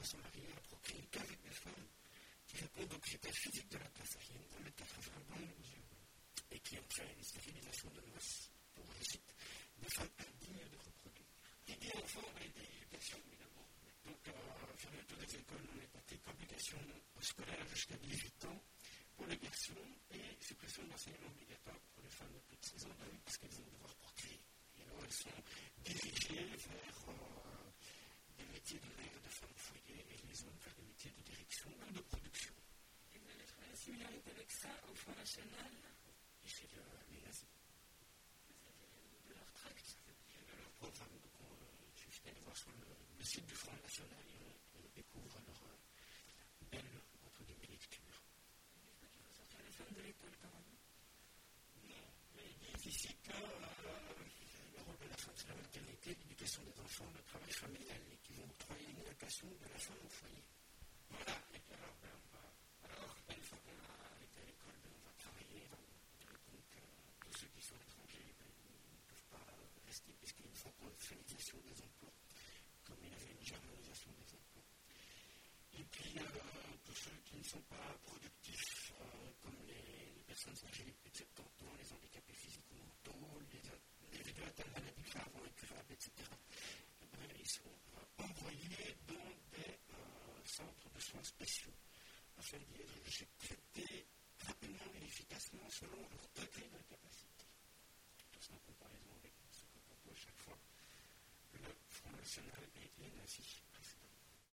se marier, à procréer qu'avec des femmes qui répondent aux critères physiques de la classe aryenne, d'1m80 blondes aux yeux bleus, et qui ont fait une stérilisation de masse pour, je cite, des femmes indignes de reproduire. Qui dit enfant a été éducation, évidemment. Donc, fermeture des écoles non étatiques, obligation scolaire jusqu'à 18 ans pour les garçons et suppression de l'enseignement obligatoire pour les femmes de plus de 16 ans, parce qu'elles vont devoir procréer. Et alors, elles sont dirigées vers des métiers de mère, de femme au foyer, et les hommes vers des métiers de direction ou de production. Et vous avez trouvé la similarité avec ça au Front National et chez les nazis. De leur tract. De leur programme. Donc, il suffit d'aller voir sur le site du Front National et on découvre leur belle, entre guillemets, lecture. Vous dites pas qu'il faut sortir les femmes de l'école quand même? Non, mais il dit ici que le rôle de la femme, c'est la maternité, l'éducation des enfants, le travail familial, et qui vont octroyer une allocation de la femme au foyer. Voilà, et puis alors, une fois qu'on a été à l'école, on va travailler. Donc, tous ceux qui sont étrangers, ils ne peuvent pas rester, puisqu'il faut une féminisation des emplois, comme il y avait une germanisation des emplois. Et puis, tous ceux qui ne sont pas productifs, comme les personnes âgées de plus de 70 ans, les handicapés physiques ou mentaux, les vélos atteints de maladies graves ou incurables, etc., ils sont envoyés dans des centres de soins spéciaux afin d'y être traités rapidement et efficacement selon leur degré d'incapacité. Tout ça en comparaison avec ce que propose chaque fois le Front National et les nazis.